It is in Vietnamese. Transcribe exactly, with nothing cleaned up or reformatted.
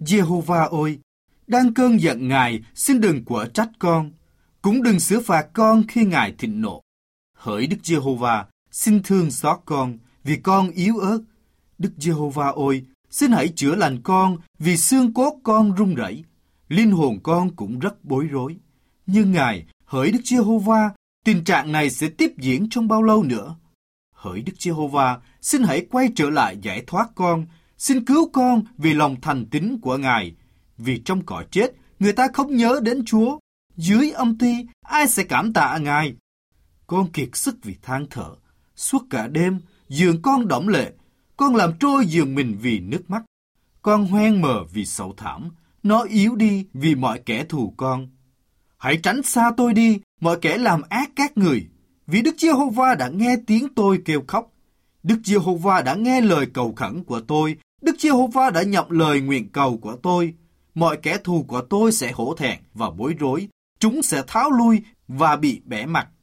Giê-hô-va ơi, đang cơn giận Ngài, xin đừng quở trách con, cũng đừng xử phạt con khi Ngài thịnh nộ. Hỡi Đức Giê-hô-va, xin thương xót con, vì con yếu ớt. Đức Giê-hô-va ơi, xin hãy chữa lành con, vì xương cốt con run rẩy, linh hồn con cũng rất bối rối. Nhưng Ngài, hỡi Đức Giê-hô-va, tình trạng này sẽ tiếp diễn trong bao lâu nữa? Hỡi Đức Giê-hô-va, xin hãy quay trở lại giải thoát con, xin cứu con vì lòng thành tín của Ngài. Vì trong cõi chết, người ta không nhớ đến Chúa. Dưới âm ti, ai sẽ cảm tạ Ngài? Con kiệt sức vì than thở. Suốt cả đêm, giường con đẫm lệ. Con làm trôi giường mình vì nước mắt. Con hoen mờ vì sầu thảm. Nó yếu đi vì mọi kẻ thù con. Hãy tránh xa tôi đi, mọi kẻ làm ác các người. Vì Đức Giê-hô-va đã nghe tiếng tôi kêu khóc. Đức Giê-hô-va đã nghe lời cầu khẩn của tôi. Đức Giê-hô-va đã nhận lời nguyện cầu của tôi. Mọi kẻ thù của tôi sẽ hổ thẹn và bối rối. Chúng sẽ tháo lui và bị bẽ mặt.